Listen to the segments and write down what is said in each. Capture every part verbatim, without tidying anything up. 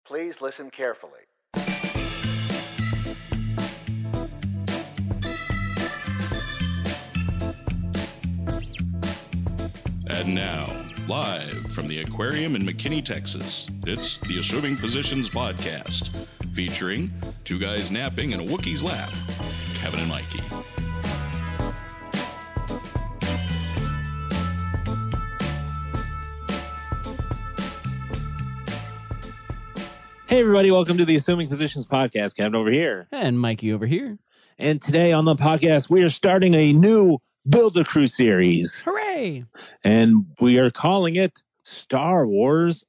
Please listen carefully. And now, live from the aquarium in McKinney, Texas, it's the Assuming Positions Podcast, featuring two guys napping in a Wookiee's lap, Kevin and Mikey. Hey, everybody. Welcome to the Assuming Positions Podcast. Kevin over here. And Mikey over here. And today on the podcast, we are starting a new Build-A-Crew series. Hooray! And we are calling it Star Wars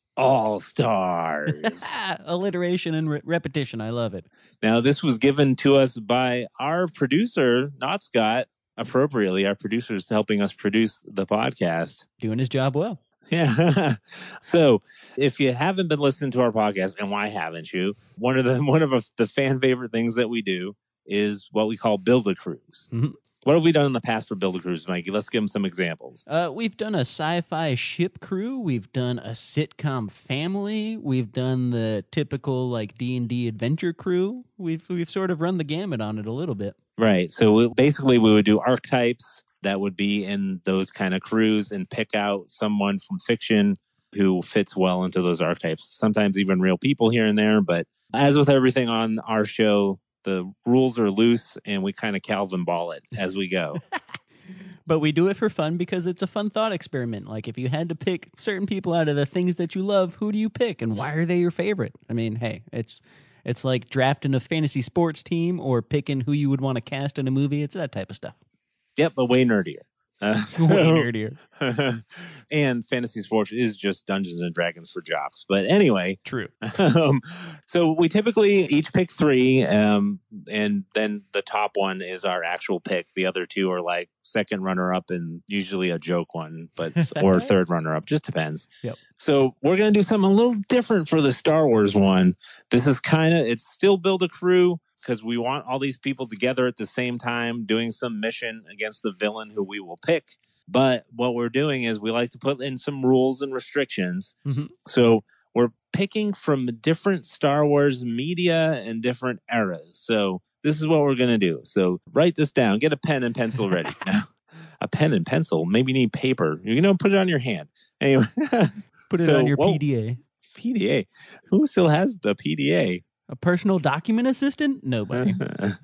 All-Stars. Alliteration and re- repetition. I love it. Now, this was given to us by our producer, not Scott, appropriately. Our producer is helping us produce the podcast. Doing his job well. Yeah. So if you haven't been listening to our podcast, and why haven't you? One of the one of the fan favorite things that we do is what we call Build-A-Crews. Mm-hmm. What have we done in the past for Build-A-Crews, Mikey? Let's give them some examples. Uh, we've done a sci-fi ship crew. We've done a sitcom family. We've done the typical like D and D adventure crew. We've we've sort of run the gamut on it a little bit. Right. So we, basically, we would do archetypes that would be in those kind of crews and pick out someone from fiction who fits well into those archetypes. Sometimes even real people here and there. But as with everything on our show, the rules are loose and we kind of Calvin ball it as we go. But we do it for fun because it's a fun thought experiment. Like if you had to pick certain people out of the things that you love, who do you pick and why are they your favorite? I mean, hey, it's it's like drafting a fantasy sports team or picking who you would want to cast in a movie. It's that type of stuff. Yep, but way nerdier. Uh, so, way nerdier. And fantasy sports is just Dungeons and Dragons for jocks. But anyway. True. um, so we typically each pick three, um, and then the top one is our actual pick. The other two are like second runner-up and usually a joke one, but or third runner-up. Just depends. Yep. So we're going to do something a little different for the Star Wars one. This is kind of, it's still Build-A-Crew, because we want all these people together at the same time doing some mission against the villain who we will pick. But what we're doing is we like to put in some rules and restrictions. Mm-hmm. So we're picking from different Star Wars media and different eras. So this is what we're going to do. So write this down. Get a pen and pencil ready. Now, a pen and pencil. Maybe you need paper. You know, put it on your hand. Anyway, put it so, on your whoa, P D A. P D A. Who still has the P D A? A personal document assistant? Nobody.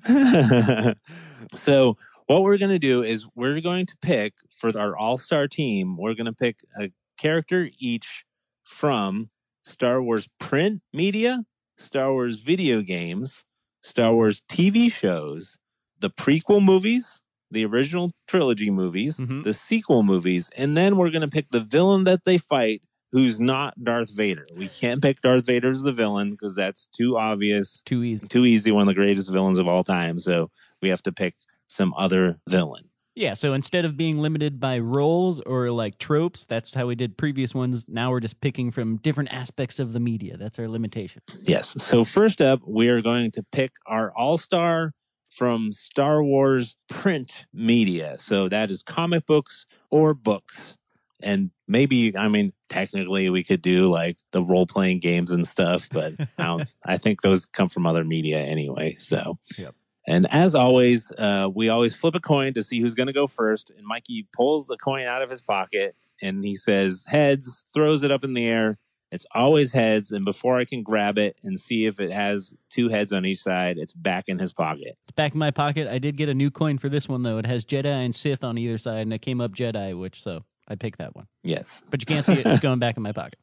So what we're going to do is we're going to pick for our all-star team, we're going to pick a character each from Star Wars print media, Star Wars video games, Star Wars T V shows, the prequel movies, the original trilogy movies, mm-hmm. the sequel movies, and then we're going to pick the villain that they fight who's not Darth Vader. We can't pick Darth Vader as the villain because that's too obvious. Too easy. Too easy, one of the greatest villains of all time. So we have to pick some other villain. Yeah, so instead of being limited by roles or like tropes, that's how we did previous ones. Now we're just picking from different aspects of the media. That's our limitation. Yes. So first up, we are going to pick our all-star from Star Wars print media. So that is comic books or books. And maybe, I mean, technically we could do like the role-playing games and stuff, but I, don't, I think those come from other media anyway. So, yep. And as always, uh, we always flip a coin to see who's going to go first. And Mikey pulls a coin out of his pocket and he says heads, throws it up in the air. It's always heads. And before I can grab it and see if it has two heads on each side, it's back in his pocket. It's back in my pocket. I did get a new coin for this one, though. It has Jedi and Sith on either side, and it came up Jedi, which so... I picked that one. Yes. But you can't see it. It's going back in my pocket.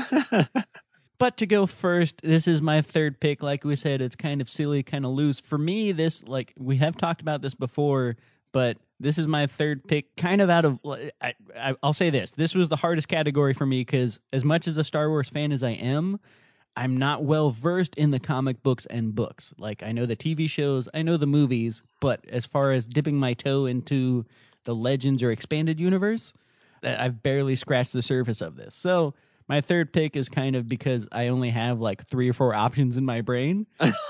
But to go first, this is my third pick. Like we said, it's kind of silly, kind of loose. For me, this, like, we have talked about this before, but this is my third pick kind of out of, I, I, I'll say this. This was the hardest category for me because as much as a Star Wars fan as I am, I'm not well versed in the comic books and books. Like, I know the T V shows, I know the movies, but as far as dipping my toe into the Legends or expanded universe, I've barely scratched the surface of this. So my third pick is kind of because I only have like three or four options in my brain.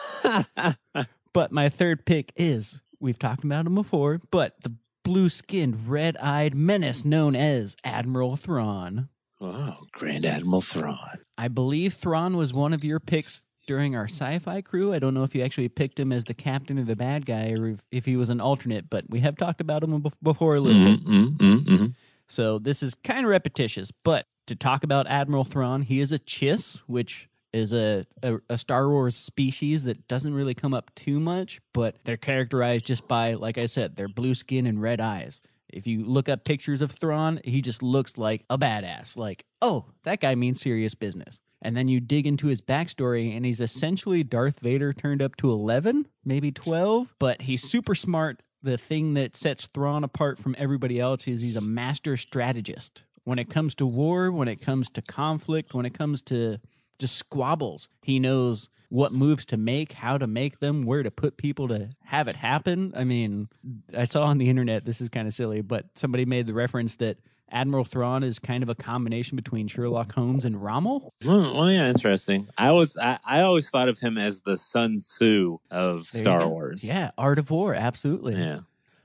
But my third pick is, we've talked about him before, but the blue-skinned, red-eyed menace known as Admiral Thrawn. Oh, Grand Admiral Thrawn. I believe Thrawn was one of your picks during our sci-fi crew. I don't know if you actually picked him as the captain or the bad guy, or if, if he was an alternate, but we have talked about him before a little mm-hmm, bit. Mm-hmm, mm-hmm. So this is kind of repetitious, but to talk about Admiral Thrawn, he is a Chiss, which is a, a, a Star Wars species that doesn't really come up too much, but they're characterized just by, like I said, their blue skin and red eyes. If you look up pictures of Thrawn, he just looks like a badass. Like, oh, that guy means serious business. And then you dig into his backstory, and he's essentially Darth Vader turned up to eleven, maybe twelve, but he's super smart. The thing that sets Thrawn apart from everybody else is he's a master strategist. When it comes to war, when it comes to conflict, when it comes to just squabbles, he knows what moves to make, how to make them, where to put people to have it happen. I mean, I saw on the internet, this is kind of silly, but somebody made the reference that Admiral Thrawn is kind of a combination between Sherlock Holmes and Rommel. Well, well yeah, interesting. I was I, I always thought of him as the Sun Tzu of There you Star go. Wars. Yeah, Art of War, absolutely. Yeah.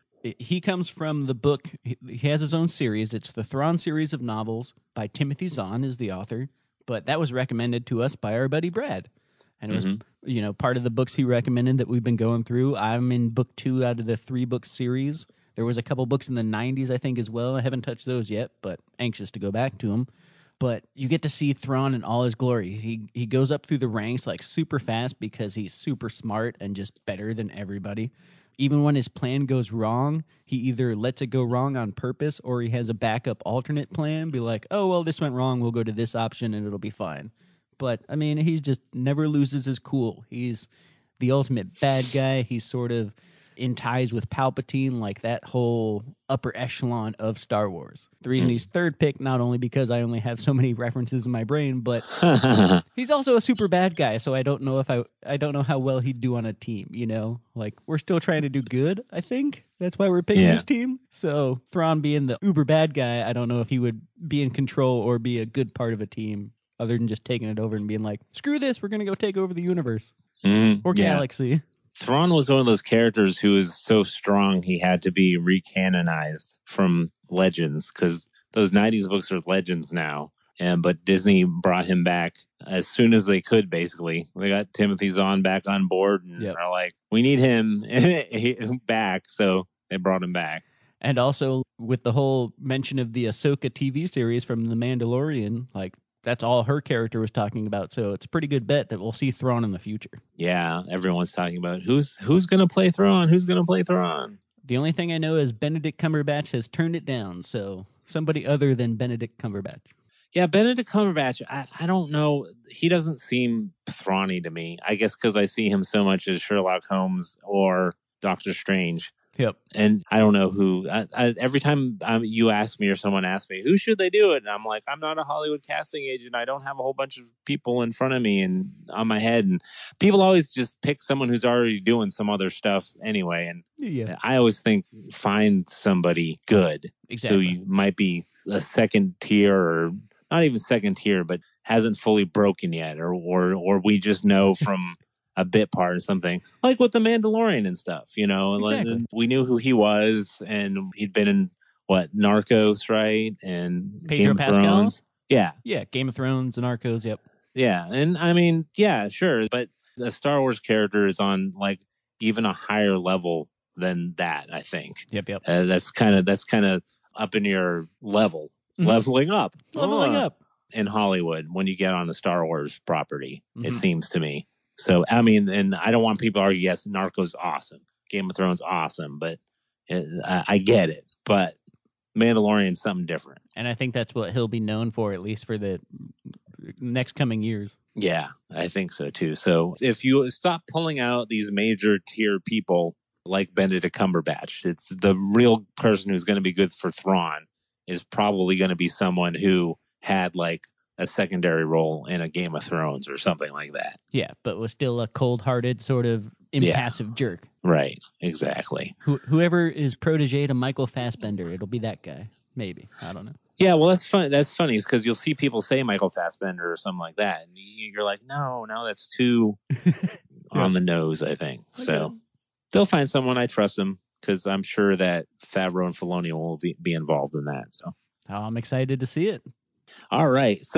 He comes from the book, he has his own series. It's the Thrawn series of novels by Timothy Zahn is the author, but that was recommended to us by our buddy Brad. And it was, mm-hmm. you know, part of the books he recommended that we've been going through. I'm in book two out of the three-book series. There was a couple books in the nineties, I think, as well. I haven't touched those yet, but anxious to go back to them. But you get to see Thrawn in all his glory. He he goes up through the ranks like super fast because he's super smart and just better than everybody. Even when his plan goes wrong, he either lets it go wrong on purpose or he has a backup alternate plan. Be like, oh, well, this went wrong. We'll go to this option and it'll be fine. But, I mean, he just never loses his cool. He's the ultimate bad guy. He's sort of in ties with Palpatine, like that whole upper echelon of Star Wars. The reason he's third pick, not only because I only have so many references in my brain, but he's also a super bad guy, so I don't know if I I don't know how well he'd do on a team, you know? Like, we're still trying to do good, I think. That's why we're picking yeah. this team. So, Thrawn being the uber bad guy, I don't know if he would be in control or be a good part of a team, other than just taking it over and being like, screw this, we're going to go take over the universe. Mm, or yeah. galaxy. Thrawn was one of those characters who was so strong he had to be recanonized from Legends, because those nineties books are Legends now. And but Disney brought him back as soon as they could, basically. They got Timothy Zahn back on board and Yep. are like, we need him back. So they brought him back. And also with the whole mention of the Ahsoka T V series from The Mandalorian, like that's all her character was talking about. So it's a pretty good bet that we'll see Thrawn in the future. Yeah, everyone's talking about who's who's going to play Thrawn? Who's going to play Thrawn? The only thing I know is Benedict Cumberbatch has turned it down. So somebody other than Benedict Cumberbatch. Yeah, Benedict Cumberbatch, I, I don't know. He doesn't seem Thrawny to me. I guess because I see him so much as Sherlock Holmes or Doctor Strange. Yep. And I don't know who. I, I, every time um, you ask me or someone asks me, who should they do it? And I'm like, I'm not a Hollywood casting agent. I don't have a whole bunch of people in front of me and on my head. And people always just pick someone who's already doing some other stuff anyway. And Yeah. I always think find somebody good Exactly. who might be a second tier or not even second tier, but hasn't fully broken yet, or or or we just know from a bit part or something, like with the Mandalorian and stuff, you know. Exactly. Like, we knew who he was, and he'd been in what Narcos, right, and Pedro Game of Pascal? Thrones. Yeah, Yeah. Game of Thrones and Narcos. Yep. yeah, and I mean, yeah, sure, but a Star Wars character is on like even a higher level than that. I think Yep. Yep. uh, that's kind of that's kind of up in your level. Mhm. Leveling up. Leveling Oh. up. In Hollywood when you get on the Star Wars property, Mhm. it seems to me. So, I mean, and I don't want people to argue, yes, Narcos awesome. Game of Thrones awesome, but it, I, I get it. But Mandalorian's something different. And I think that's what he'll be known for, at least for the next coming years. Yeah, I think so too. So if you stop pulling out these major tier people like Benedict Cumberbatch, it's the real person who's going to be good for Thrawn is probably going to be someone who had like a secondary role in a Game of Thrones or something like that. Yeah, but was still a cold-hearted sort of impassive jerk. Right, exactly. Who, whoever is protege to Michael Fassbender, it'll be that guy. Maybe. I don't know. Yeah, well, that's funny. That's funny because you'll see people say Michael Fassbender or something like that, and you're like, no, no, that's too on the nose, I think. So they'll find someone. I trust them because I'm sure that Favreau and Filoni will be, be involved in that. So Oh, I'm excited to see it. all right. So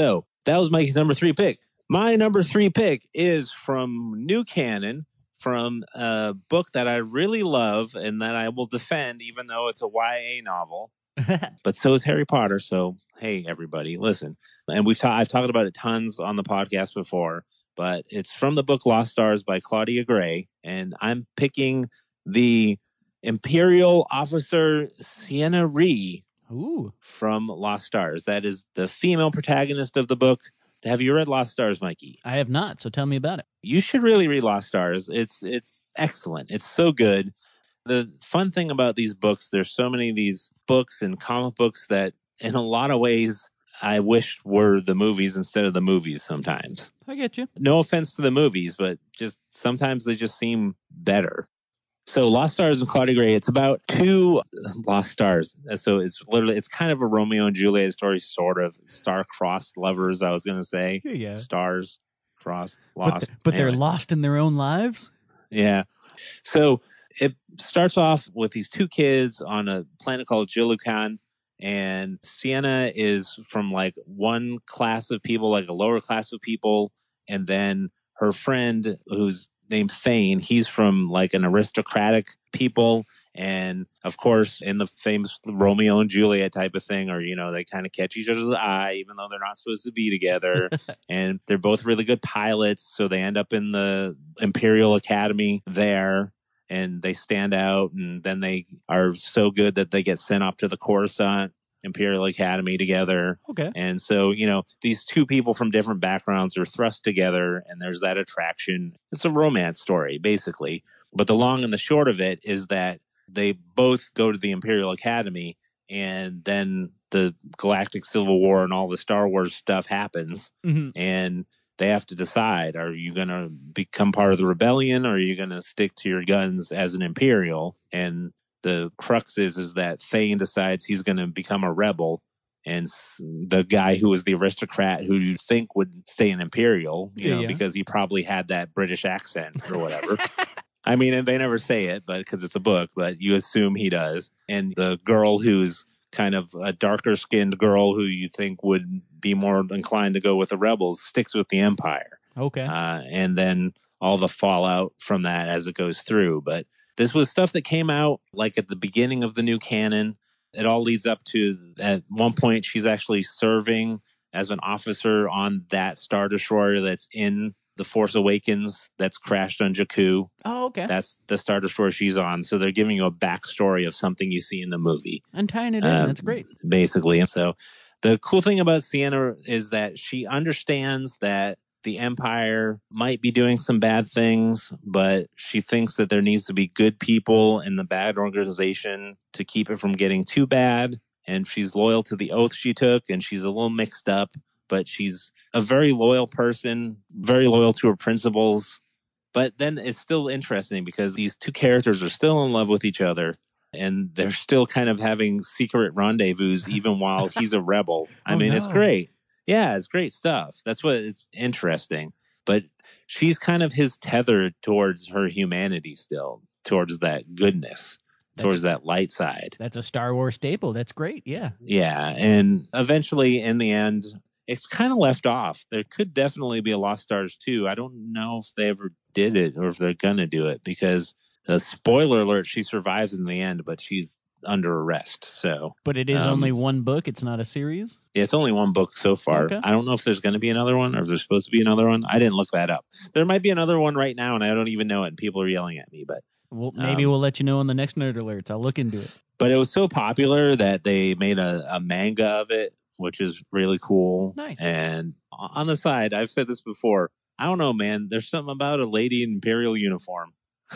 That was Mikey's number three pick. My number three pick is from New Canon, from a book that I really love and that I will defend, even though it's a Y A novel. But so is Harry Potter. So, hey, everybody, listen. And we've ta- I've talked about it tons on the podcast before, but it's from the book Lost Stars by Claudia Gray. And I'm picking the Imperial officer Sienna Rhee Ooh. from Lost Stars. That is the female protagonist of the book. Have you read Lost Stars, Mikey? I have not, so tell me about it. You should really read Lost Stars. It's it's excellent. It's so good. The fun thing about these books, there's so many of these books and comic books that in a lot of ways I wish were the movies instead of the movies sometimes. I get you. No offense to the movies, but just sometimes they just seem better. So Lost Stars and Claudia Gray, it's about two lost stars. So it's literally, it's kind of a Romeo and Juliet story, sort of. Star-crossed lovers, I was going to say. Yeah, yeah. Stars, crossed, lost. But, th- but Anyway. they're lost in their own lives? Yeah. So it starts off with these two kids on a planet called Jilukan. And Sienna is from like one class of people, like a lower class of people. And then her friend, who's named Thane, he's from like an aristocratic people. And of course, in the famous Romeo and Juliet type of thing, or, you know, they kind of catch each other's eye, even though they're not supposed to be together. And they're both really good pilots. So they end up in the Imperial Academy there. And they stand out, and then they are so good that they get sent up to the Coruscant Imperial Academy together. Okay. And so, you know, these two people from different backgrounds are thrust together, and there's that attraction. It's a romance story, basically. But the long and the short of it is that they both go to the Imperial Academy, and then the Galactic Civil War and all the Star Wars stuff happens. Mm-hmm. And they have to decide, are you going to become part of the rebellion, or are you going to stick to your guns as an Imperial? And the crux is, is that Thane decides he's going to become a rebel. And the guy who was the aristocrat who you'd think would stay an Imperial, you Yeah, know, yeah. because he probably had that British accent or whatever. I mean, and they never say it, but because it's a book, but you assume he does. And the girl who's kind of a darker skinned girl who you think would be more inclined to go with the rebels sticks with the Empire. Okay. Uh, and then all the fallout from that as it goes through. But this was stuff that came out like at the beginning of the new canon. It all leads up to, at one point, she's actually serving as an officer on that Star Destroyer that's in The Force Awakens that's crashed on Jakku. Oh, okay. That's the Star Destroyer she's on. So they're giving you a backstory of something you see in the movie. And tying it in. Um, That's great. Basically. And so the cool thing about Sienna is that she understands that the Empire might be doing some bad things, but she thinks that there needs to be good people in the bad organization to keep it from getting too bad. And she's loyal to the oath she took, and she's a little mixed up, but she's a very loyal person, very loyal to her principles. But then it's still interesting because these two characters are still in love with each other, and they're still kind of having secret rendezvous even while he's a rebel. I Oh, mean, no. it's great. Yeah, it's great stuff. That's what it's interesting. But she's kind of his tether towards her humanity still, towards that goodness, That's- towards that light side. That's a Star Wars staple. That's great. Yeah. Yeah. And eventually, in the end, it's kind of left off. There could definitely be a Lost Stars two. I don't know if they ever did it or if they're going to do it because, uh, spoiler alert, she survives in the end, but she's under arrest. So But it is Um, only one book. It's not a series. yeah, it's only one book so far. Okay. I don't know if there's going to be another one or if there's supposed to be another one. I didn't look that up. There might be another one right now, and I don't even know it, and people are yelling at me. But Well, maybe Um, we'll let you know in the next Nerd Alerts. I'll look into it. but it was so popular that they made a, a manga of it, which is really cool. Nice. And on the side, I've said this before. I don't know, man. There's something about a lady in Imperial uniform.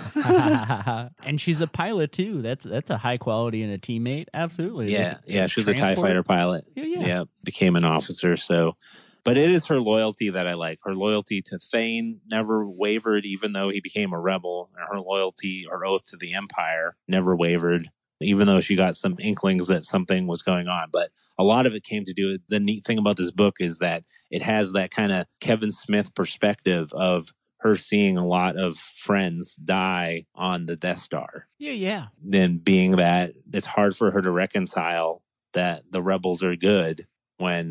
And she's a pilot too. That's that's a high quality and a teammate. Absolutely. Yeah, Like, yeah. She was a TIE transport- fighter pilot. Yeah, yeah. became an officer. So, but it is her loyalty that I like. Her loyalty to Thane never wavered, even though he became a rebel. And her loyalty or oath to the Empire never wavered, even though she got some inklings that something was going on. But a lot of it came to do with the neat thing about this book is that it has that kind of Kevin Smith perspective of her seeing a lot of friends die on the Death Star. Yeah, yeah. Then being that it's hard for her to reconcile that the rebels are good when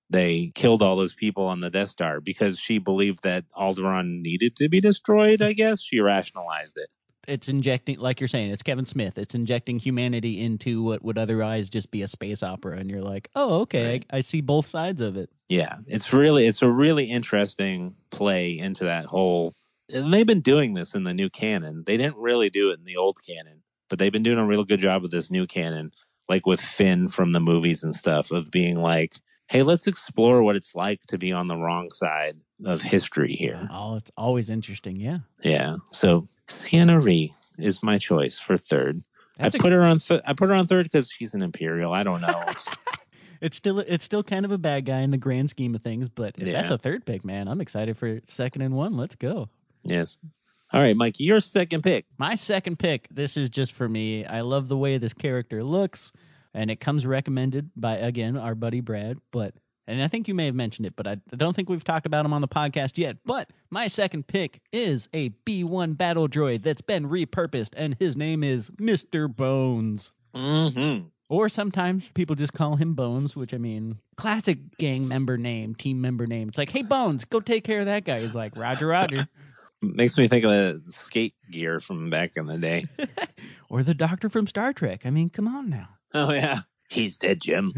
they killed all those people on the Death Star because she believed that Alderaan needed to be destroyed, I guess. She rationalized it. It's injecting, like you're saying, it's Kevin Smith. It's injecting humanity into what would otherwise just be a space opera. And you're like, oh, okay, right. I, I see both sides of it. Yeah, it's really, it's a really interesting play into that whole, and they've been doing this in the new canon. They didn't really do it in the old canon, but they've been doing a real good job with this new canon, like with Finn from the movies and stuff, of being like, hey, let's explore what it's like to be on the wrong side of history here. Oh, it's always interesting, yeah. Yeah, so Ciena Ree is my choice for third. That's I put a... her on. Th- I put her on third because she's an Imperial. I don't know. It's still it's still kind of a bad guy in the grand scheme of things, but if yeah. that's a third pick, man, I'm excited for second and one. Let's go. Yes. All right, Mike, your second pick. My second pick. This is just for me. I love the way this character looks, and it comes recommended by, again, our buddy Brad. But and I think you may have mentioned it, but I don't think we've talked about him on the podcast yet. But my second pick is a B one battle droid that's been repurposed, and his name is Mister Bones. Mm-hmm. Or sometimes people just call him Bones, which, I mean, classic gang member name, team member name. It's like, hey, Bones, go take care of that guy. He's like, Roger, Roger. Makes me think of the skate gear from back in the day. Or the doctor from Star Trek. I mean, come on now. Oh, yeah. He's dead, Jim.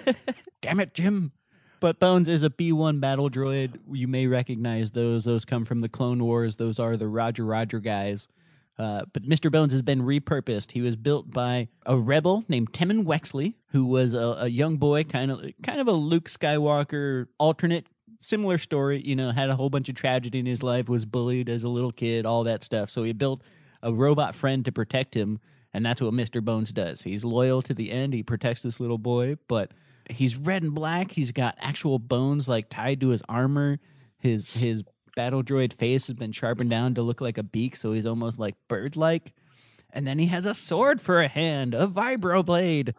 Damn it, Jim. But Bones is a B one battle droid. You may recognize those. Those come from the Clone Wars. Those are the Roger, Roger guys. Uh, but Mister Bones has been repurposed. He was built by a rebel named Temmin Wexley, who was a, a young boy, kind of kind of a Luke Skywalker alternate, similar story. You know, had a whole bunch of tragedy in his life, was bullied as a little kid, all that stuff. So he built a robot friend to protect him, and that's what Mister Bones does. He's loyal to the end. He protects this little boy, but he's red and black. He's got actual bones like tied to his armor. His his battle droid face has been sharpened down to look like a beak, so he's almost like bird-like. And then he has a sword for a hand, a vibroblade.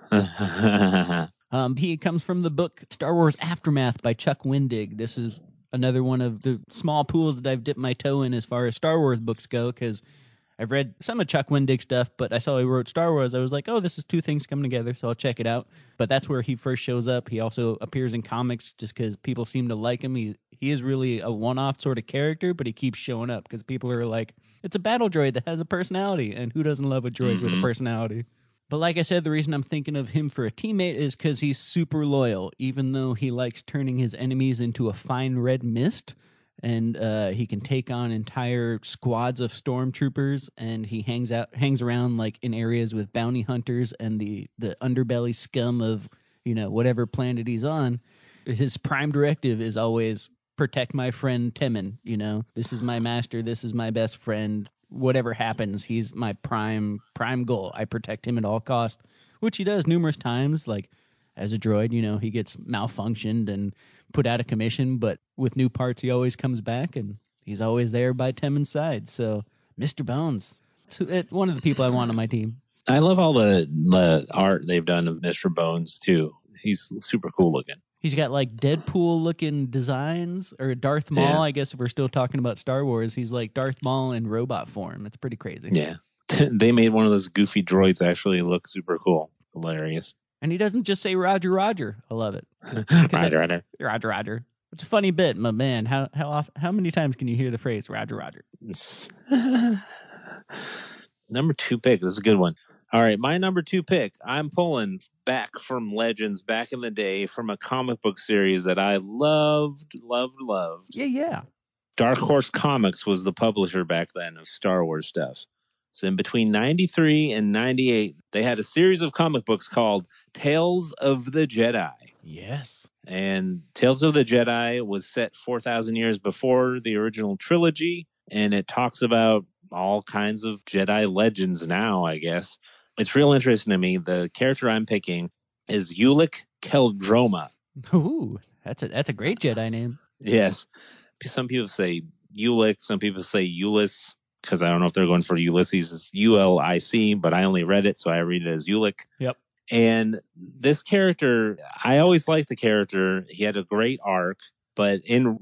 um, he comes from the book Star Wars Aftermath by Chuck Wendig. This is another one of the small pools that I've dipped my toe in as far as Star Wars books go, because I've read some of Chuck Wendig stuff, but I saw he wrote Star Wars. I was like, oh, this is two things coming together, so I'll check it out. But that's where he first shows up. He also appears in comics just because people seem to like him. He he is really a one-off sort of character, but he keeps showing up because people are like, it's a battle droid that has a personality, and who doesn't love a droid mm-hmm. with a personality? But like I said, the reason I'm thinking of him for a teammate is because he's super loyal, even though he likes turning his enemies into a fine red mist. And uh, he can take on entire squads of stormtroopers, and he hangs out, hangs around like in areas with bounty hunters and the, the underbelly scum of, you know, whatever planet he's on. His prime directive is always protect my friend Temmin. You know, this is my master. This is my best friend. Whatever happens, he's my prime prime goal. I protect him at all costs, which he does numerous times. Like as a droid, you know, he gets malfunctioned and put out of commission, but with new parts, he always comes back, and he's always there by Temmin's side. So, Mister Bones, it's one of the people I want on my team. I love all the, the art they've done of Mister Bones, too. He's super cool looking. He's got, like, Deadpool-looking designs, or Darth Maul, yeah. I guess if we're still talking about Star Wars. He's like Darth Maul in robot form. It's pretty crazy. Yeah. They made one of those goofy droids actually look super cool. Hilarious. And he doesn't just say Roger, Roger. I love it. Roger, Roger. Roger, Roger. It's a funny bit, but man, how how often, how many times can you hear the phrase Roger, Roger? Number two pick. This is a good one. All right, my number two pick. I'm pulling back from Legends back in the day from a comic book series that I loved, loved, loved. Yeah, yeah. Dark Horse Comics was the publisher back then of Star Wars stuff. So in between ninety-three and ninety-eight, they had a series of comic books called Tales of the Jedi. Yes. And Tales of the Jedi was set four thousand years before the original trilogy, and it talks about all kinds of Jedi legends now, I guess. It's real interesting to me. The character I'm picking is Ulic Qel-Droma. Ooh, that's a, that's a great Jedi name. Yes. Some people say Ulic, some people say Ulyss, because I don't know if they're going for Ulysses. It's U L I C, but I only read it, so I read it as Ulic. Yep. And this character, I always liked the character. He had a great arc, but in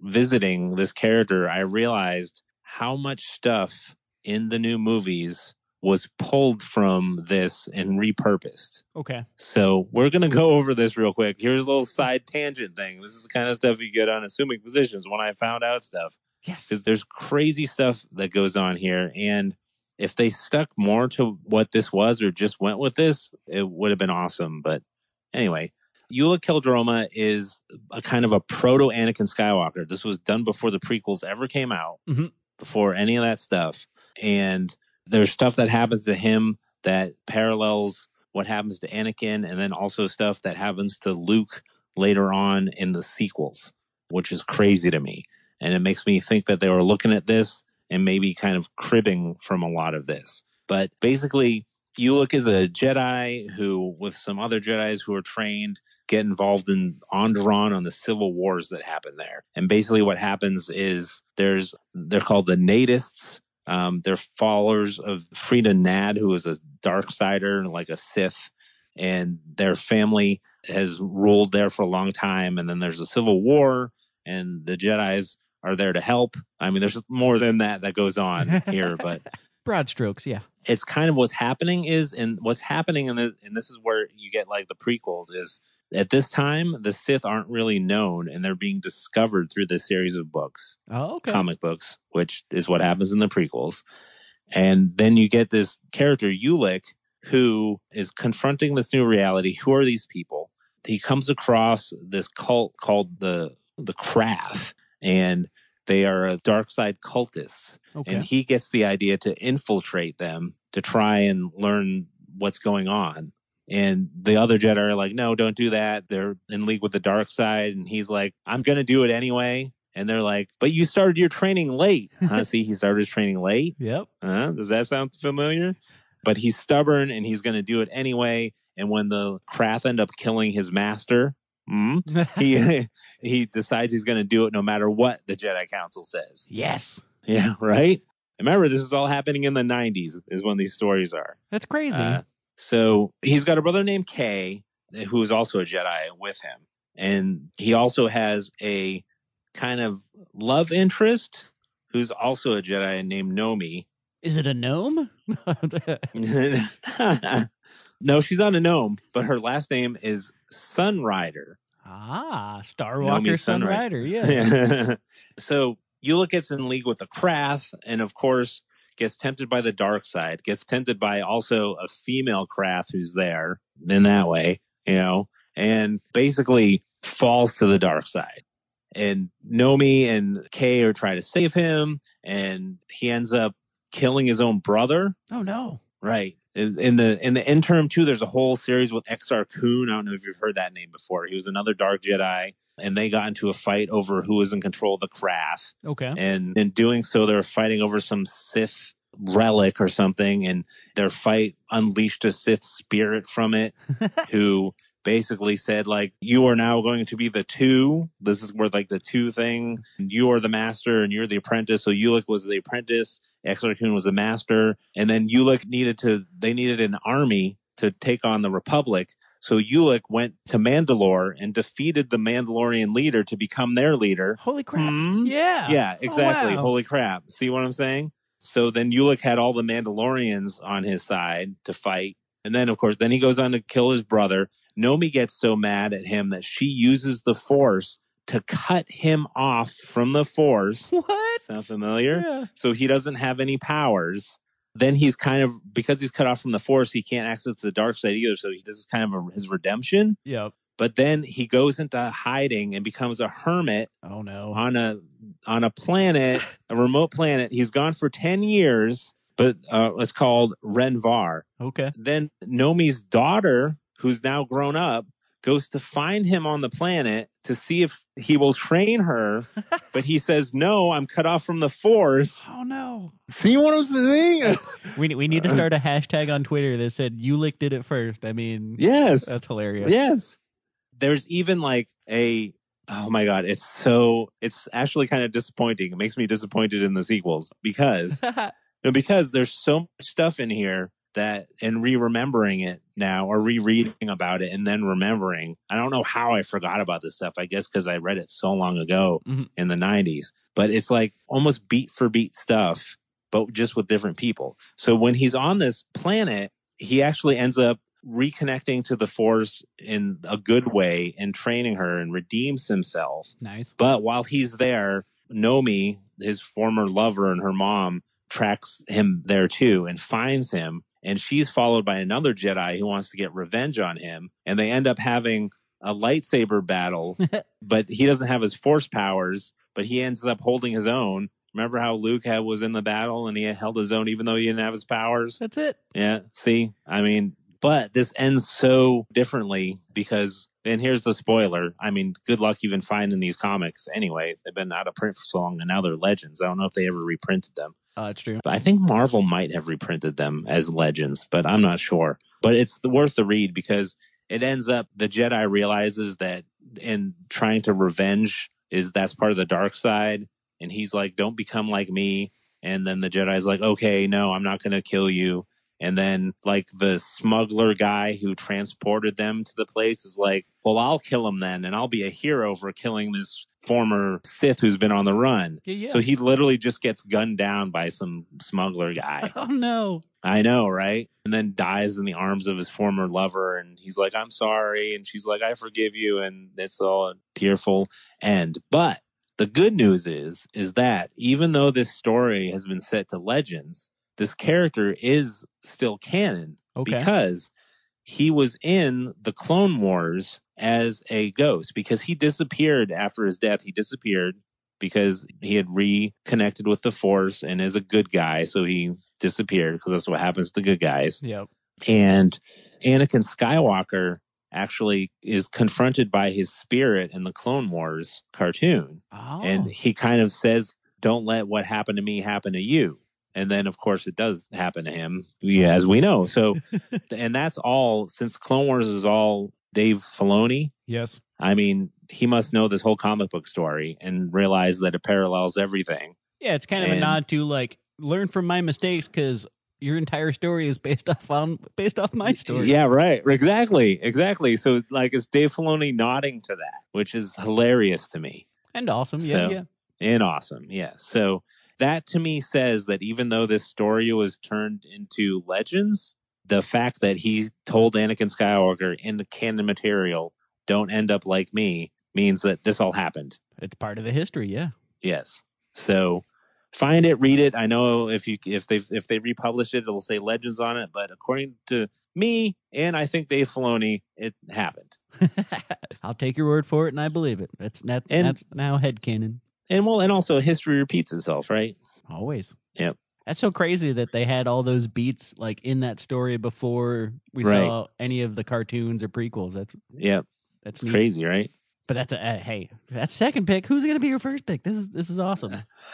revisiting this character, I realized how much stuff in the new movies was pulled from this and repurposed. Okay. So we're going to go over this real quick. Here's a little side tangent thing. This is the kind of stuff you get on Assuming Positions when I found out stuff. Yes. Because there's crazy stuff that goes on here. And if they stuck more to what this was or just went with this, it would have been awesome. But anyway, Eula Kildroma is a kind of a proto-Anakin Skywalker. This was done before the prequels ever came out, mm-hmm. before any of that stuff. And there's stuff that happens to him that parallels what happens to Anakin, and then also stuff that happens to Luke later on in the sequels, which is crazy to me. And it makes me think that they were looking at this and maybe kind of cribbing from a lot of this. But basically, Ulick is a Jedi who, with some other Jedis who are trained, get involved in Onderon on the civil wars that happen there. And basically what happens is there's, they're called the Nadists. Um, they're followers of Frida Nad, who is a Darksider, like a Sith, and their family has ruled there for a long time. And then there's a civil war, and the Jedis are there to help. I mean, there's more than that that goes on here, but broad strokes, yeah. It's kind of what's happening is, and what's happening, in the, and this is where you get like the prequels, is at this time the Sith aren't really known, and they're being discovered through this series of books, oh, okay. comic books, which is what happens in the prequels. And then you get this character Ulick, who is confronting this new reality. Who are these people? He comes across this cult called the the Krath, and they are a dark side cultists. Okay. And he gets the idea to infiltrate them to try and learn what's going on. And the other Jedi are like, no, don't do that. They're in league with the dark side. And he's like, I'm going to do it anyway. And they're like, but you started your training late. Huh? See, he started his training late. Yep. Uh, does that sound familiar? But he's stubborn and he's going to do it anyway. And when the Krath end up killing his master, mm, he he decides he's going to do it no matter what the Jedi Council says. Yes. Yeah, right? Remember, this is all happening in the nineties is when these stories are. That's crazy. Uh, so he's got a brother named Kay, who is also a Jedi with him. And he also has a kind of love interest who's also a Jedi named Nomi. Is it a gnome? No, she's not a gnome, but her last name is Sunrider. Ah, Starwalker Sunrider. Sunrider, yeah. So Ulick gets in league with the Krath, and of course gets tempted by the dark side, gets tempted by also a female Krath who's there in that way, you know, and basically falls to the dark side. And Nomi and Kay are trying to save him, and he ends up killing his own brother. Oh no! Right. In, in the in the interim too, there's a whole series with Exar Kun. I don't know if you've heard that name before. He was another Dark Jedi, and they got into a fight over who was in control of the Krath. Okay. And in doing so, they were fighting over some Sith relic or something, and their fight unleashed a Sith spirit from it, who basically said, like, you are now going to be the two. This is where, like, the two thing. You are the master and you're the apprentice. So Ulick was the apprentice. Exar Kun was the master. And then Ulick needed to, they needed an army to take on the Republic. So Ulick went to Mandalore and defeated the Mandalorian leader to become their leader. Holy crap. Hmm? Yeah. Yeah, exactly. Oh, wow. Holy crap. See what I'm saying? So then Ulick had all the Mandalorians on his side to fight. And then, of course, then he goes on to kill his brother. Nomi gets so mad at him that she uses the Force to cut him off from the Force. What? Sound familiar? Yeah. So he doesn't have any powers. Then he's kind of, because he's cut off from the Force, he can't access the dark side either. So he, this is kind of a, his redemption. Yep. But then he goes into hiding and becomes a hermit. Oh no. On a on a planet, a remote planet. He's gone for ten years, but uh, it's called Renvar. Okay. Then Nomi's daughter, who's now grown up, goes to find him on the planet to see if he will train her. But he says, no, I'm cut off from the Force. Oh, no. See what I'm saying? we, we need to start a hashtag on Twitter that said, Ulick did it first. I mean, yes. That's hilarious. Yes. There's even like a, oh my God, it's so, it's actually kind of disappointing. It makes me disappointed in the sequels because, no, because there's so much stuff in here that, and re-remembering it now or rereading about it and then remembering, I don't know how I forgot about this stuff. I guess because I read it so long ago mm-hmm. in the nineties, but it's like almost beat for beat stuff but just with different people. So when he's on this planet, he actually ends up reconnecting to the Force in a good way and training her and redeems himself. Nice. But while he's there, Nomi, his former lover, and her mom tracks him there too and finds him. And she's followed by another Jedi who wants to get revenge on him. And they end up having a lightsaber battle, but he doesn't have his Force powers, but he ends up holding his own. Remember how Luke had, was in the battle and he held his own even though he didn't have his powers? That's it. Yeah. See, I mean, but this ends so differently because, and here's the spoiler. I mean, good luck even finding these comics anyway. They've been out of print for so long and now they're legends. I don't know if they ever reprinted them. Oh, that's true. But I think Marvel might have reprinted them as legends, but I'm not sure. But it's the, worth the read because it ends up the Jedi realizes that in trying to revenge is that's part of the dark side. And he's like, don't become like me. And then the Jedi's like, okay, no, I'm not going to kill you. And then like the smuggler guy who transported them to the place is like, well, I'll kill him then. And I'll be a hero for killing this former Sith who's been on the run. Yeah, yeah. So he literally just gets gunned down by some smuggler guy. Oh, no. I know, right? And then dies in the arms of his former lover. And he's like, I'm sorry. And she's like, I forgive you. And it's all a tearful end. But the good news is, is that even though this story has been set to legends, this character is still canon Okay. because he was in the Clone Wars as a ghost because he disappeared after his death. He disappeared because he had reconnected with the Force and is a good guy. So he disappeared because that's what happens to good guys. Yep. And Anakin Skywalker actually is confronted by his spirit in the Clone Wars cartoon. Oh. And he kind of says, don't let what happened to me happen to you. And then, of course, it does happen to him, yeah, as we know. So, and that's all, since Clone Wars is all Dave Filoni. Yes. I mean, he must know this whole comic book story and realize that it parallels everything. Yeah, it's kind of And- a nod to like learn from my mistakes because your entire story is based off on based off my story. Yeah, right. Exactly. Exactly. So, like, it's Dave Filoni nodding to that, which is hilarious to me. And awesome. Yeah, So- yeah. And awesome. Yeah. So that to me says that even though this story was turned into legends, the fact that he told Anakin Skywalker in the canon material, don't end up like me, means that this all happened. It's part of the history. Yeah. Yes. So find it, read it. I know if you if they if they republish it, it'll say legends on it. But according to me, and I think Dave Filoni, it happened. I'll take your word for it, and I believe it. That's that, And- that's now headcanon. And well, and also history repeats itself, right? Always. Yep. That's so crazy that they had all those beats like in that story before we Right. saw any of the cartoons or prequels. That's Yep. that's It's neat. crazy, right? But that's a uh, hey, that's second pick. Who's gonna be your first pick? This is this is awesome.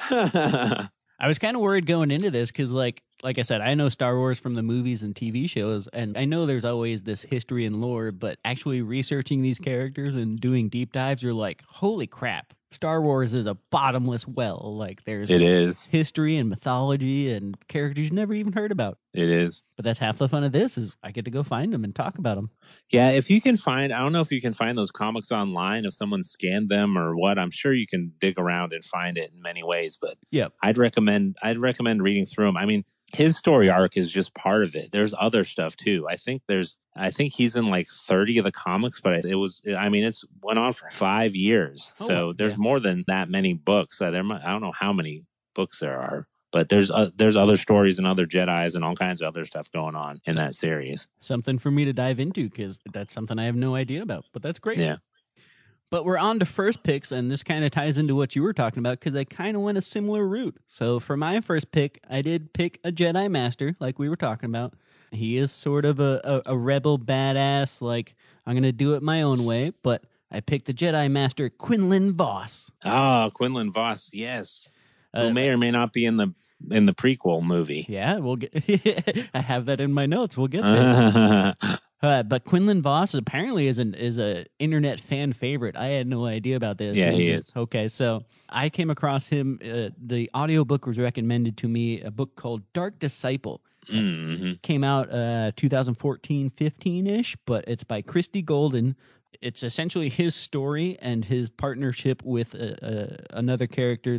I was kind of worried going into this because, like, like I said, I know Star Wars from the movies and T V shows, and I know there's always this history and lore. But actually researching these characters and doing deep dives, you're like, holy crap! Star Wars is a bottomless well. Like, there's It is. history and mythology and characters you never even heard about. It is. But that's half the fun of this is I get to go find them and talk about them. Yeah, if you can find, I don't know if you can find those comics online, if someone scanned them or what. I'm sure you can dig around and find it in many ways, but Yep. I'd recommend, I'd recommend reading through them. I mean, his story arc is just part of it. There's other stuff too. I think there's, I think he's in like thirty of the comics, but it was, I mean, it's went on for five years. Oh, So there's yeah. more than that many books. Uh, there, might- I don't know how many books there are, but there's, uh, there's other stories and other Jedis and all kinds of other stuff going on in that series. Something for me to dive into because that's something I have no idea about. But that's great. Yeah. But we're on to first picks, and this kind of ties into what you were talking about because I kind of went a similar route. So for my first pick, I did pick a Jedi Master, like we were talking about. He is sort of a, a, a rebel badass, like, I'm going to do it my own way, but I picked the Jedi Master Quinlan Voss. Ah, Quinlan Voss, yes. Uh, Who may or may not be in the in the prequel movie. Yeah, we'll get. I have that in my notes. We'll get there. Uh, but Quinlan Voss apparently is an is a internet fan favorite. I had no idea about this. Yeah, It was he just- is. Okay, so I came across him. Uh, the audiobook was recommended to me. A book called Dark Disciple hmm came out uh, twenty fourteen, fifteen ish, but it's by Christy Golden. It's essentially his story and his partnership with uh, uh, another character that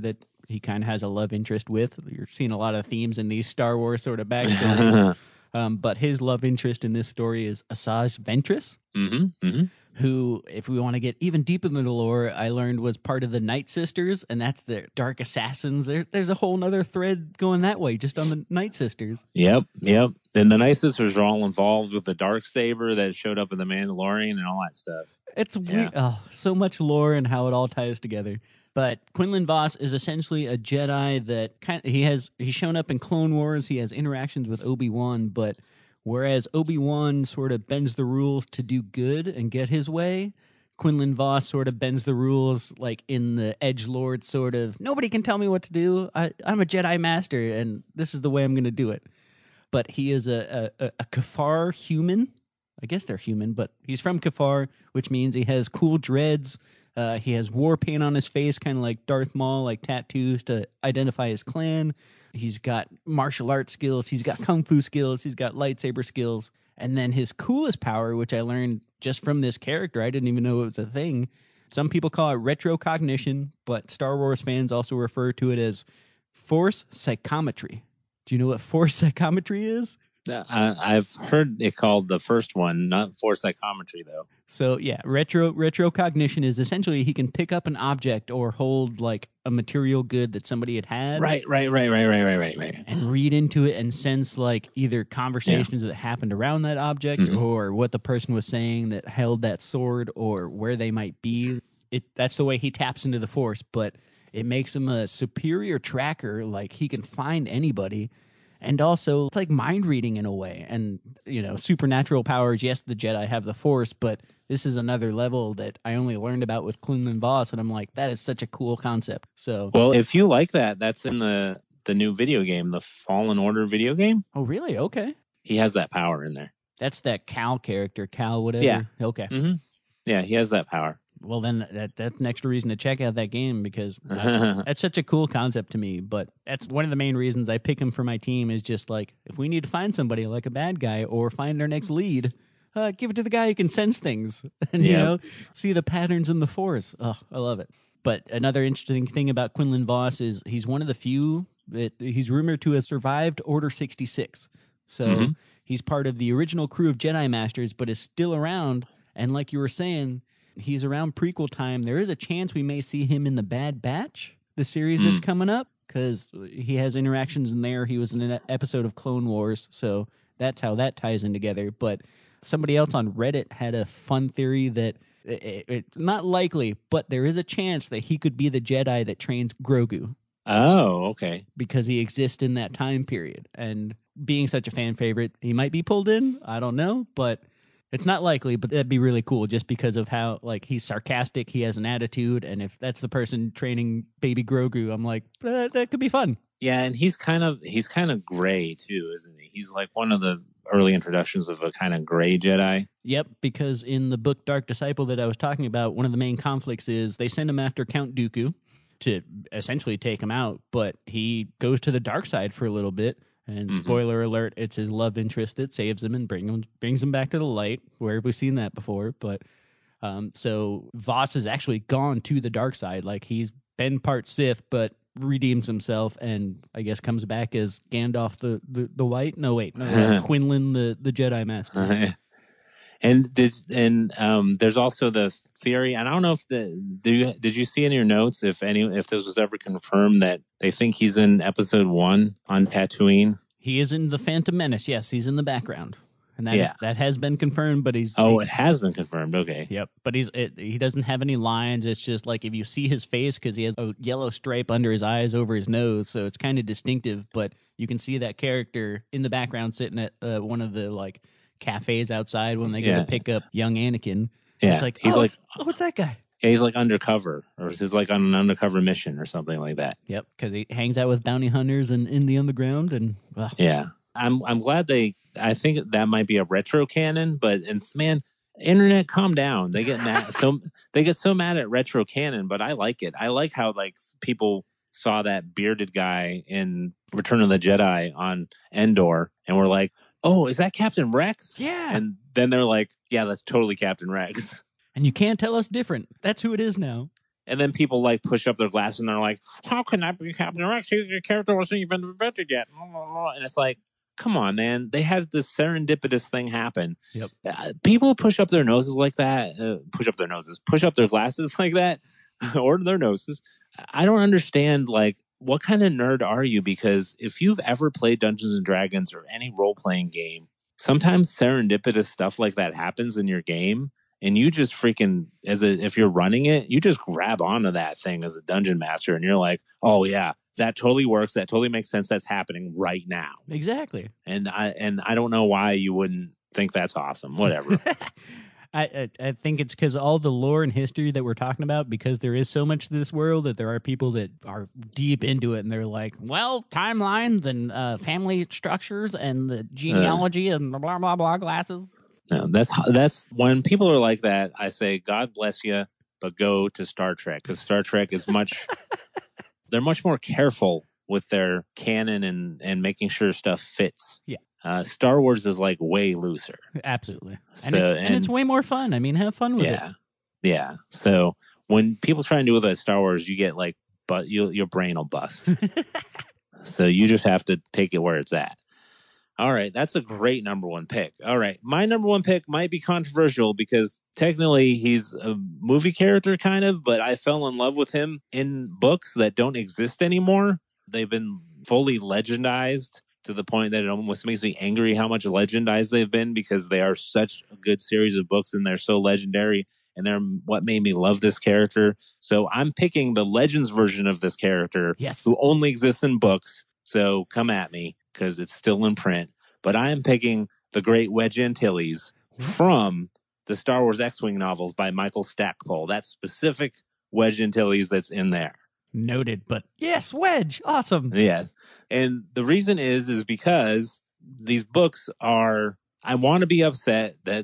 he kind of has a love interest with. You're seeing a lot of themes in these Star Wars sort of backstories. um, but his love interest in this story is Asajj Ventress. Mm-hmm. Mm-hmm. Who, if we want to get even deeper into the lore, I learned was part of the Night Sisters, and that's the Dark Assassins. There, there's a whole nother thread going that way, just on the Night Sisters. Yep, yep. And the Night Sisters are all involved with the Darksaber that showed up in The Mandalorian and all that stuff. It's Yeah. weird. Oh, so much lore and how it all ties together. But Quinlan Vos is essentially a Jedi that kind of, he has he's shown up in Clone Wars. He has interactions with Obi-Wan, but whereas Obi-Wan sort of bends the rules to do good and get his way, Quinlan Vos sort of bends the rules like in the edgelord sort of, nobody can tell me what to do. I, I'm a Jedi Master, and this is the way I'm going to do it. But he is a, a, a Kafar human. I guess they're human, but he's from Kafar, which means he has cool dreads. Uh, he has war paint on his face, kind of like Darth Maul, like tattoos to identify his clan. He's got martial arts skills. He's got kung fu skills. He's got lightsaber skills. And then his coolest power, which I learned just from this character, I didn't even know it was a thing. Some people call it retrocognition, but Star Wars fans also refer to it as force psychometry. Do you know what force psychometry is? Uh, I've heard it called the first one, not force psychometry, though. So yeah, retro retrocognition is essentially he can pick up an object or hold like a material good that somebody had had, Right, right, right, right, right, right, right, right. and read into it and sense like either conversations that happened around that object Mhm. or what the person was saying that held that sword or where they might be. It that's the way he taps into the force, but it makes him a superior tracker. Like he can find anybody. And also, it's like mind reading in a way. And, you know, supernatural powers, yes, the Jedi have the Force, but this is another level that I only learned about with Quinlan Vos. And I'm like, that is such a cool concept. So, Well, if you like that, that's in the, the new video game, the Fallen Order video game. oh, really? Okay. He has that power in there. That's that Cal character, Cal whatever. Yeah. Okay. Mm-hmm. Yeah, he has that power. Well, then that, that's an extra reason to check out that game because that, that's such a cool concept to me. But that's one of the main reasons I pick him for my team is just like, if we need to find somebody like a bad guy or find our next lead, uh, give it to the guy who can sense things and, you Yeah. know, see the patterns in the Force. Oh, I love it. But another interesting thing about Quinlan Vos is he's one of the few that he's rumored to have survived Order sixty-six. So Mhm. he's part of the original crew of Jedi Masters, but is still around. And like you were saying, he's around prequel time. There is a chance we may see him in the Bad Batch, the series that's Mm. coming up, because he has interactions in there. He was in an episode of Clone Wars, so that's how that ties in together. But somebody else on Reddit had a fun theory that it, it, not likely, but there is a chance that he could be the Jedi that trains Grogu Oh, okay. because he exists in that time period. And being such a fan favorite, he might be pulled in. I don't know, but it's not likely, but that'd be really cool just because of how, like, he's sarcastic, he has an attitude, and if that's the person training baby Grogu, I'm like, eh, that could be fun. Yeah, and he's kind of he's kind of gray too, isn't he? He's like one of the early introductions of a kind of gray Jedi. Yep, because in the book Dark Disciple that I was talking about, one of the main conflicts is they send him after Count Dooku to essentially take him out, but he goes to the dark side for a little bit. And Mhm. spoiler alert, it's his love interest that saves him and bring him, brings him back to the light. Where have we seen that before? But um, so Vos has actually gone to the dark side. Like he's been part Sith, but redeems himself and I guess comes back as Gandalf the, the, the White. No, wait. No, Quinlan the, the Jedi Master. And did and um, there's also the theory, and I don't know if the do you, did you see in your notes if any if this was ever confirmed that they think he's in episode one on Tatooine. He is in the Phantom Menace. Yes, he's in the background, and that Yeah. is, that has been confirmed. But he's Oh, he's, it has been confirmed. Okay. Yep, but he's it, he doesn't have any lines. It's just like if you see his face because he has a yellow stripe under his eyes over his nose, so it's kind of distinctive. But you can see that character in the background sitting at uh, one of the like cafes outside when they go Yeah. to pick up young Anakin. Yeah, It's like he's oh, like it's, oh, it's that guy. yeah, he's like undercover, or he's like on an undercover mission or something like that. Yep, because he hangs out with bounty hunters and in the underground, and well, Yeah, I'm I'm glad they. I think that might be a retro canon, but it's man, internet, calm down. They get mad. So they get so mad at retro canon, but I like it. I like how like s- people saw that bearded guy in Return of the Jedi on Endor, and were like, "Oh, is that Captain Rex?" yeah, And then they're like, "Yeah, that's totally Captain Rex." and you can't tell us different. That's who it is now. And then people like push up their glasses and they're like, how can that be Captain Rex? Your character wasn't even invented yet. And it's like, come on, man. They had this serendipitous thing happen. Yep. Uh, people push up their noses like that, uh, push up their noses, push up their glasses like that, or their noses. I don't understand, like, what kind of nerd are you? Because if you've ever played Dungeons and Dragons or any role-playing game, sometimes serendipitous stuff like that happens in your game. And you just freaking, as a, if you're running it, you just grab onto that thing as a dungeon master. And you're like, oh, yeah, that totally works. That totally makes sense. That's happening right now. Exactly. And I and I don't know why you wouldn't think that's awesome. Whatever. I, I I think it's because all the lore and history that we're talking about, because there is so much to this world that there are people that are deep into it, and they're like, well, timelines and uh, family structures and the genealogy uh, and blah, blah, blah glasses. No, that's that's when people are like that. I say, God bless you, but go to Star Trek, because Star Trek is much. They're much more careful with their canon and and making sure stuff fits. Yeah. Uh, Star Wars is like way looser. Absolutely. So, and, it's, and, and it's way more fun. I mean, have fun with yeah, it. Yeah. So when people try and do with that Star Wars, you get like, but you, your brain will bust. So you just have to take it where it's at. All right. That's a great number one pick. All right. My number one pick might be controversial because technically he's a movie character kind of, but I fell in love with him in books that don't exist anymore. They've been fully legendized to the point that it almost makes me angry how much legendized they've been, because they are such a good series of books and they're so legendary, and they're what made me love this character. So I'm picking the Legends version of this character, yes, who only exists in books. So come at me, because it's still in print. But I am picking the great Wedge Antilles from the Star Wars X-Wing novels by Michael Stackpole. That specific Wedge Antilles that's in there. Noted, but yes, Wedge. Awesome. Yes. And the reason is, is because these books are, I want to be upset that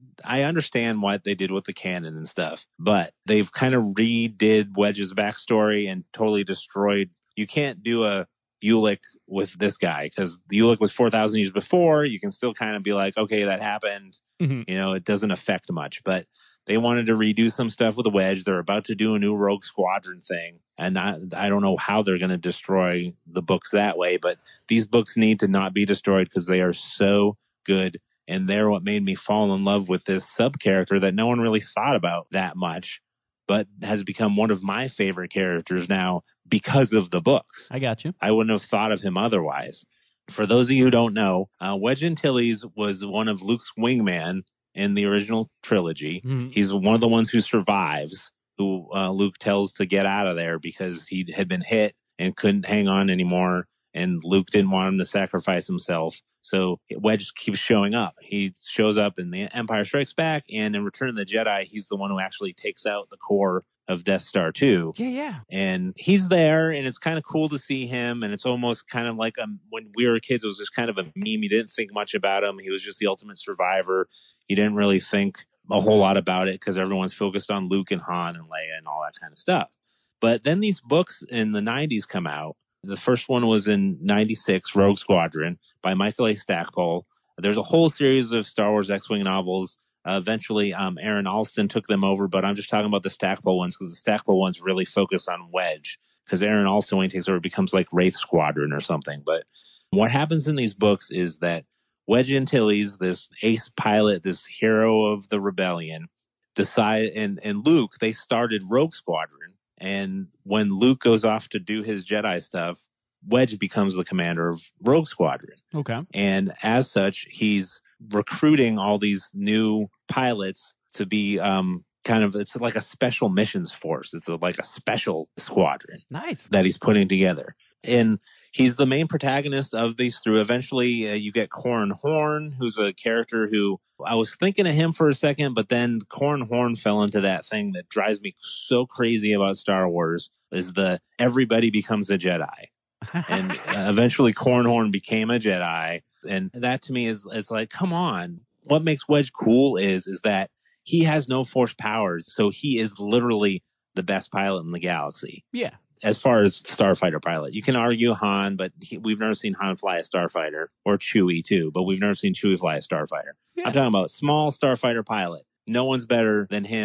I understand what they did with the canon and stuff, but they've kind of redid Wedge's backstory and totally destroyed. You can't do a Ulick with this guy, because the Ulick was four thousand years before. You can still kind of be like, okay, that happened. Mm-hmm. You know, it doesn't affect much, but they wanted to redo some stuff with the Wedge. They're about to do a new Rogue Squadron thing. And I, I don't know how they're going to destroy the books that way, but these books need to not be destroyed because they are so good. And they're what made me fall in love with this sub-character that no one really thought about that much, but has become one of my favorite characters now because of the books. I got you. I wouldn't have thought of him otherwise. For those of you who don't know, uh, Wedge Antilles was one of Luke's wingman in the original trilogy. Mm-hmm. He's one of the ones who survives, who uh, Luke tells to get out of there because he had been hit and couldn't hang on anymore. And Luke didn't want him to sacrifice himself. So Wedge keeps showing up. He shows up in The Empire Strikes Back, and in Return of the Jedi, he's the one who actually takes out the core of Death Star two. Yeah, yeah. And he's there, and it's kind of cool to see him. And it's almost kind of like um, when we were kids, it was just kind of a meme. You didn't think much about him. He was just the ultimate survivor. You didn't really think a whole lot about it because everyone's focused on Luke and Han and Leia and all that kind of stuff. But then these books in the nineties come out. The first one was in ninety-six, Rogue Squadron, by Michael A. Stackpole. There's a whole series of Star Wars X-Wing novels. Uh, eventually, um, Aaron Alston took them over, but I'm just talking about the Stackpole ones because the Stackpole ones really focus on Wedge, because Aaron Alston, when he takes over, becomes like Wraith Squadron or something. But what happens in these books is that Wedge Antilles, this ace pilot, this hero of the rebellion, decide, and, and Luke, they started Rogue Squadron. And when Luke goes off to do his Jedi stuff, Wedge becomes the commander of Rogue Squadron. Okay. And as such, he's recruiting all these new pilots to be um, kind of, it's like a special missions force. It's a, like a special squadron. Nice. That he's putting together. And he's the main protagonist of these through. Eventually, uh, you get Corran Horn, who's a character who I was thinking of him for a second, but then Corran Horn fell into that thing that drives me so crazy about Star Wars, is the everybody becomes a Jedi. And uh, eventually Corran Horn became a Jedi. And that to me is, is like, come on. What makes Wedge cool is, is that he has no force powers. So he is literally the best pilot in the galaxy. Yeah. As far as starfighter pilot, you can argue Han, but he, we've never seen Han fly a starfighter, or Chewie too, but we've never seen Chewie fly a starfighter. Yeah. I'm talking about small starfighter pilot. No one's better than him.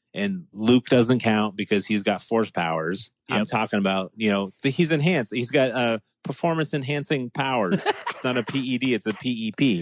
And Luke doesn't count because he's got force powers. Yep. I'm talking about, you know, he's enhanced. He's got uh, performance enhancing powers. It's not a P E D, it's a P E P.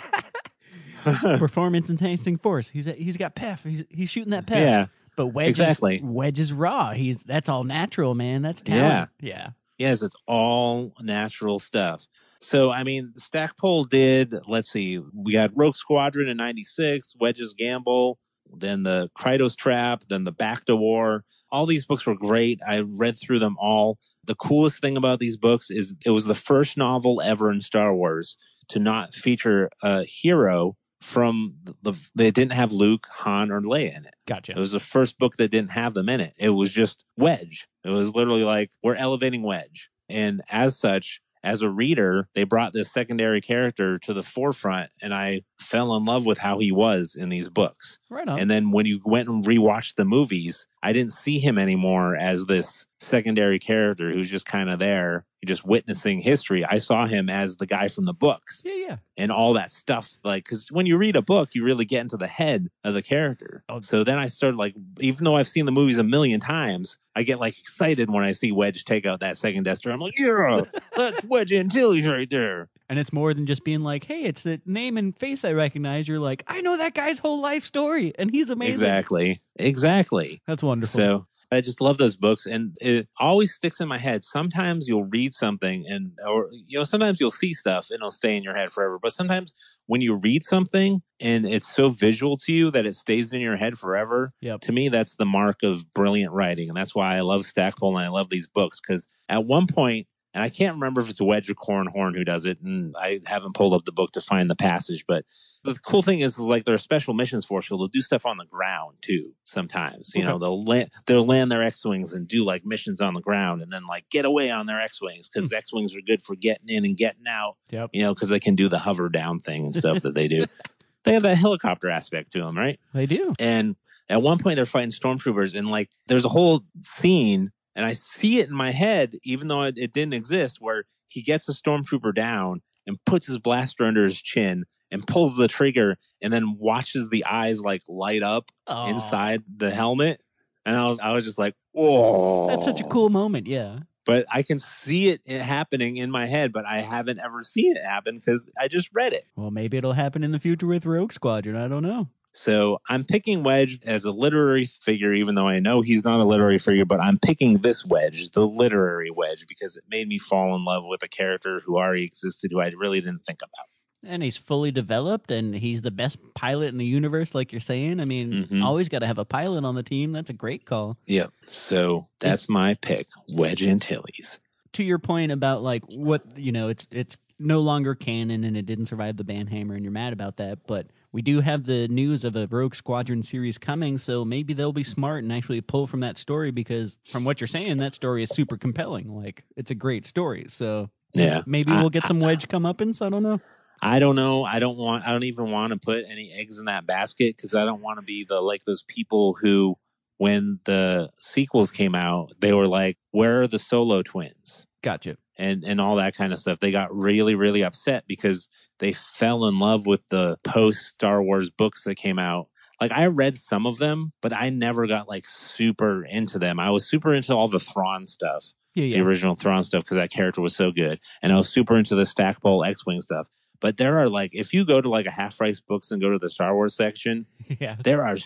Performance enhancing force. He's he's got P E F. He's he's shooting that P E F. Yeah. But Wedge exactly. is, Wedge is raw. He's that's all natural, man. That's talent. Yeah. Yeah. Yes, it's all natural stuff. So, I mean, Stackpole did, let's see, we got Rogue Squadron in ninety-six, Wedge's Gamble, then the Krytos Trap, then the Back to War. All these books were great. I read through them all. The coolest thing about these books is it was the first novel ever in Star Wars to not feature a hero from the, they didn't have Luke, Han, or Leia in it. Gotcha. It was the first book that didn't have them in it. It was just Wedge. It was literally like, we're elevating Wedge. And as such, as a reader, they brought this secondary character to the forefront, and I fell in love with how he was in these books. Right on. And then when you went and rewatched the movies, I didn't see him anymore as this secondary character who's just kind of there, just witnessing history. I saw him as the guy from the books. Yeah, yeah. And all that stuff. Like, because when you read a book, you really get into the head of the character. Oh. So then I started, like, even though I've seen the movies a million times, I get, like, excited when I see Wedge take out that second Death Star. I'm like, yeah, that's Wedge Antilles right there. And it's more than just being like, hey, it's the name and face I recognize. You're like, I know that guy's whole life story, and he's amazing. Exactly. Exactly. That's wonderful. So I just love those books, and it always sticks in my head. Sometimes you'll read something, and or you know, sometimes you'll see stuff, and it'll stay in your head forever. But sometimes when you read something and it's so visual to you that it stays in your head forever, yep. To me, that's the mark of brilliant writing, and that's why I love Stackpole and I love these books. Because at one point, and I can't remember if it's Wedge or Corran Horn who does it, and I haven't pulled up the book to find the passage, but the cool thing is, is like there are special missions for, so they'll do stuff on the ground too. Sometimes, you okay. know, they'll land, they'll land their X-wings and do like missions on the ground, and then like get away on their X-wings because mm. X-wings are good for getting in and getting out. Yep. You know, because they can do the hover down thing and stuff that they do. They have that helicopter aspect to them, right? They do. And at one point, they're fighting stormtroopers, and like there's a whole scene, and I see it in my head, even though it, it didn't exist, where he gets a stormtrooper down and puts his blaster under his chin and pulls the trigger and then watches the eyes like light up Aww. Inside the helmet. And I was I was just like, oh. That's such a cool moment, yeah. But I can see it happening in my head, but I haven't ever seen it happen because I just read it. Well, maybe it'll happen in the future with Rogue Squadron. I don't know. So I'm picking Wedge as a literary figure, even though I know he's not a literary figure, but I'm picking this Wedge, the literary Wedge, because it made me fall in love with a character who already existed, who I really didn't think about. And he's fully developed, and he's the best pilot in the universe, like you're saying. I mean, mm-hmm. always got to have a pilot on the team. That's a great call. Yep. So that's my pick, Wedge Antilles. To your point about like what, you know, it's it's no longer canon and it didn't survive the Banhammer, and you're mad about that, but we do have the news of a Rogue Squadron series coming, so maybe they'll be smart and actually pull from that story, because from what you're saying, that story is super compelling. Like, it's a great story. So yeah, maybe we'll get some Wedge comeuppance. I don't know. I don't know. I don't want, I don't even want to put any eggs in that basket, because I don't want to be the, like those people who, when the sequels came out, they were like, where are the Solo twins? Gotcha. And, and all that kind of stuff. They got really, really upset because they fell in love with the post Star Wars books that came out. Like, I read some of them, but I never got like super into them. I was super into all the Thrawn stuff, yeah, yeah. the original Thrawn stuff, because that character was so good. And I was super into the Stackpole X-Wing stuff. But there are like, if you go to like a Half Price Books and go to the Star Wars section, yeah, there are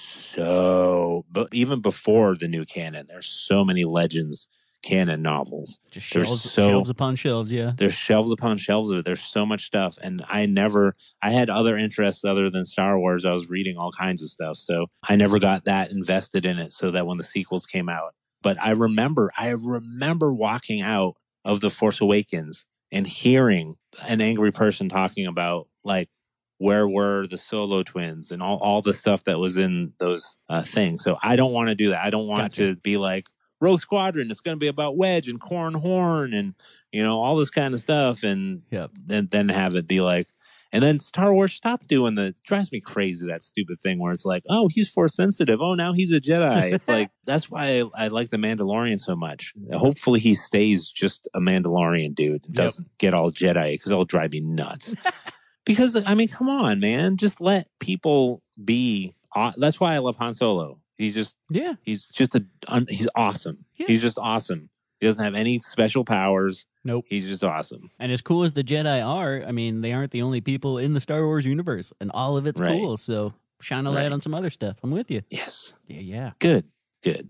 so, but even before the new canon, there's so many Legends canon novels. Just there's shelves, so, shelves upon shelves, yeah. There's shelves upon shelves of it. There's so much stuff. And I never, I had other interests other than Star Wars. I was reading all kinds of stuff. So I never got that invested in it, so that when the sequels came out. But I remember, I remember walking out of The Force Awakens and hearing an angry person talking about, like, where were the Solo twins and all, all the stuff that was in those uh, things. So I don't want to do that. I don't want gotcha. to be like, Rogue Squadron, it's going to be about Wedge and Corran Horn and, you know, all this kind of stuff. And yep. then, then have it be like, and then Star Wars stopped doing the, it drives me crazy, that stupid thing where it's like, oh, he's Force sensitive. Oh, now he's a Jedi. It's like, that's why I, I like the Mandalorian so much. Hopefully he stays just a Mandalorian dude and doesn't yep. get all Jedi, because it'll drive me nuts. Because, I mean, come on, man. Just let people be. Uh, that's why I love Han Solo. He's just Yeah. he's just a un, he's awesome. Yeah. He's just awesome. He doesn't have any special powers. Nope. He's just awesome. And as cool as the Jedi are, I mean, they aren't the only people in the Star Wars universe, and all of it's Right. cool. So shine a light Right. on some other stuff. I'm with you. Yes. Yeah, yeah. Good. Good.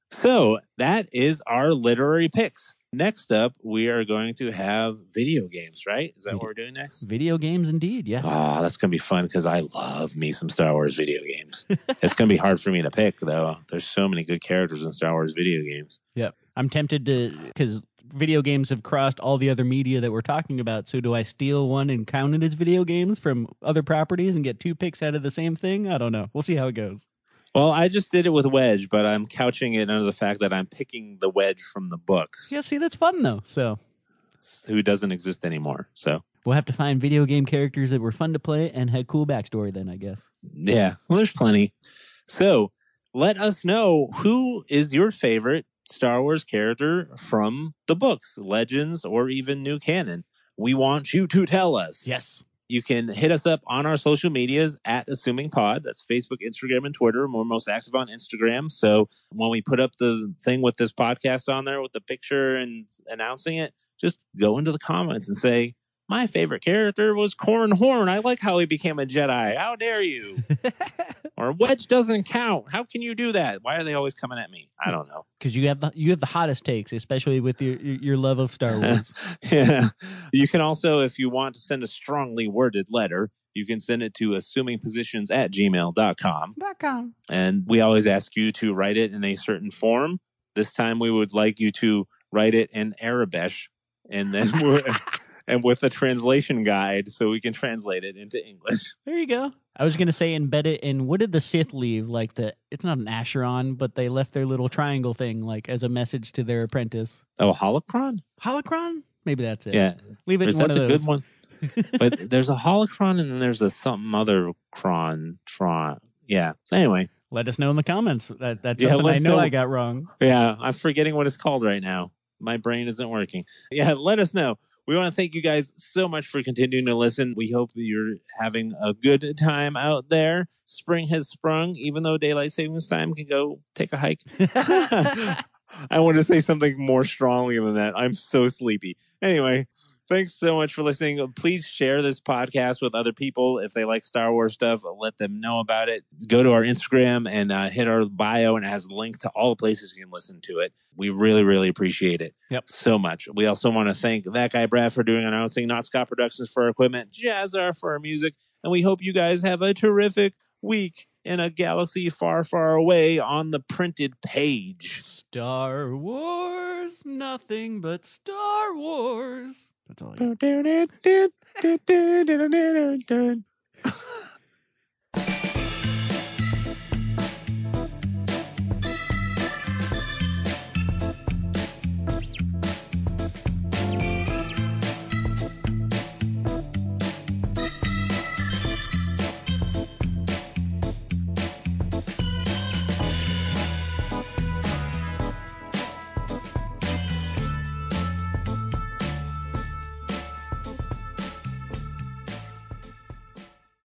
So that is our literary picks. Next up, we are going to have video games, right? Is that what we're doing next? Video games, indeed. Yes. Oh, that's going to be fun because I love me some Star Wars video games. It's going to be hard for me to pick, though. There's so many good characters in Star Wars video games. Yep. I'm tempted to, because video games have crossed all the other media that we're talking about. So do I steal one and count it as video games from other properties and get two picks out of the same thing? I don't know. We'll see how it goes. Well, I just did it with Wedge, but I'm couching it under the fact that I'm picking the Wedge from the books, Yeah, see, that's fun, though. So who doesn't exist anymore. So, we'll have to find video game characters that were fun to play and had cool backstory then, I guess. yeah, well, there's plenty. So, let us know who is your favorite Star Wars character from the books, Legends, or even new canon. We want you to tell us. Yes. You can hit us up on our social medias at Assuming Pod. That's Facebook, Instagram, and Twitter. We're most active on Instagram. So when we put up the thing with this podcast on there with the picture and announcing it, just go into the comments and say, my favorite character was Corran Horn. I like how he became a Jedi. How dare you? Or Wedge doesn't count. How can you do that? Why are they always coming at me? I don't know. Because you have the you have the hottest takes, especially with your your love of Star Wars. Yeah. You can also, if you want to send a strongly worded letter, you can send it to assumingpositions at gmail dot com. .com. And we always ask you to write it in a certain form. This time we would like you to write it in Arabic and then we're, and with a translation guide so we can translate it into English. There you go. I was going to say embed it in, what did the Sith leave? Like the, it's not an Acheron, but they left their little triangle thing like as a message to their apprentice. Oh, Holocron? Holocron? Maybe that's it. Yeah. Leave it Is in one that of the those. good one? But there's a Holocron and then there's a something other cron. Tron. Yeah. So anyway. Let us know in the comments. That That's Yeah, something let I us know know. I got wrong. Yeah, I'm forgetting what it's called right now. My brain isn't working. Yeah, let us know. We want to thank you guys so much for continuing to listen. We hope that you're having a good time out there. Spring has sprung, even though daylight savings time can go take a hike. I want to say something more strongly than that. I'm so sleepy. Anyway, thanks so much for listening. Please share this podcast with other people. If they like Star Wars stuff, let them know about it. Go to our Instagram and uh, hit our bio, and it has a link to all the places you can listen to it. We really, really appreciate it. Yep. So much. We also want to thank that guy Brad for doing announcing, Not Scott Productions for our equipment, Jazzar for our music, and we hope you guys have a terrific week in a galaxy far, far away on the printed page. Star Wars, nothing but Star Wars. That's all I got. Dun, dun, dun, dun, dun, dun, dun, dun, dun.